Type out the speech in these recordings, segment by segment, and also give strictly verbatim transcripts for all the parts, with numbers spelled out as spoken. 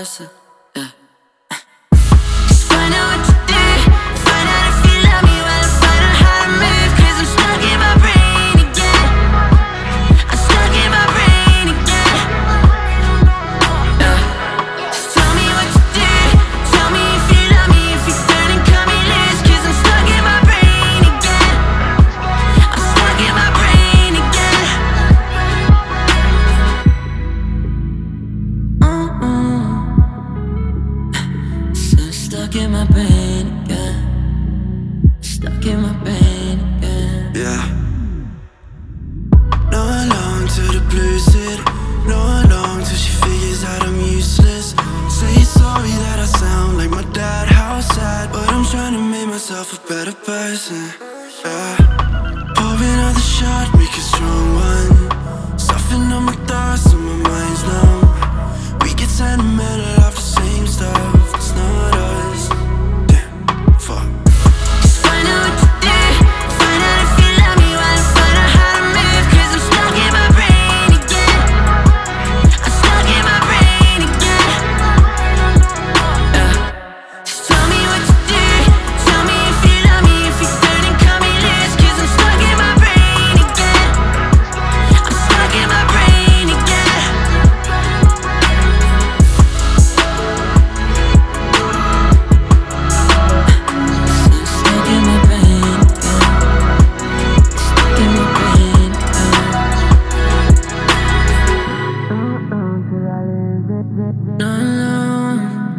versa. Yeah. Just find out what to do. Find out if you love me while I find out how to move. Cause I'm stuck in my brain again. I'm stuck in my brain again. Yeah. Just tell me what to do. Tell me if you love me. If you don't, then cut me loose. Cause I'm stuck in my brain again. I'm stuck in my brain again. Mm-mm. So stuck in my brain again. Stuck in my brain again. Yeah. No alarm to the blues hit. No alarm till she figures out I'm useless. Say sorry that I sound like my dad, how sad. But I'm trying to make myself a better person. Yeah. Pour another shot, make a strong one. Soften all my thoughts and my mind's numb. We get sentimental off the same stuff. It's not us. Damn, fuck. Just find out what to do. Find out if you love me while I find out how to move. Cause I'm stuck in my brain again. I'm stuck in my brain again. Yeah. Just tell me what to do. Tell me if you love me. If you don't, then cut me loose. Cause I'm stuck in my brain again. I'm stuck in my brain again. Stuck in my brain again. Stuck in my brain again. No, no.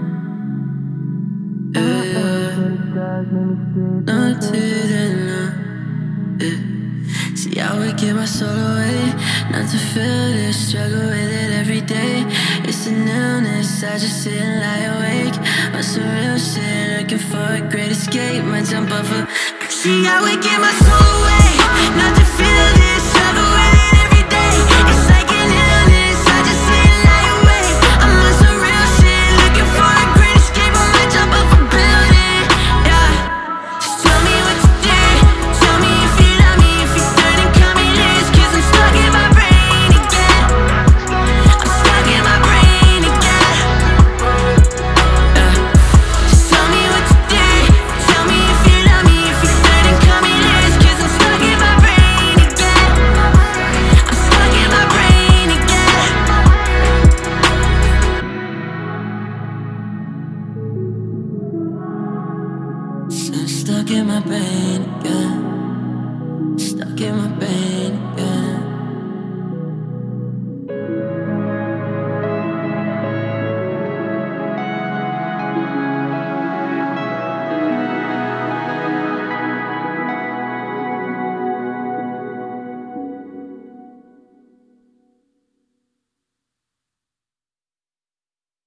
Yeah, yeah. Not today, no. Yeah. See, I would give my soul away, not to feel this, struggle with it every day. It's an illness, I just sit and lie awake. On some real shit, looking for a great escape. Might jump off a. See, I would give my soul away, not to feel this, struggle with it every day. It's like an illness, I just sit and lie awake. I'm on some real shit, looking for a great escape. I might jump off a building, yeah. Just tell me what to do. Tell me if you love me. If you don't, then cut me loose. Cause I'm stuck in my brain again. I'm stuck in my brain again. Yeah. Just tell me what to do. Tell me if you love me. If you don't, then cut me loose. Cause I'm stuck in my brain again. I'm stuck in my brain again. So stuck in my brain again. Stuck in my brain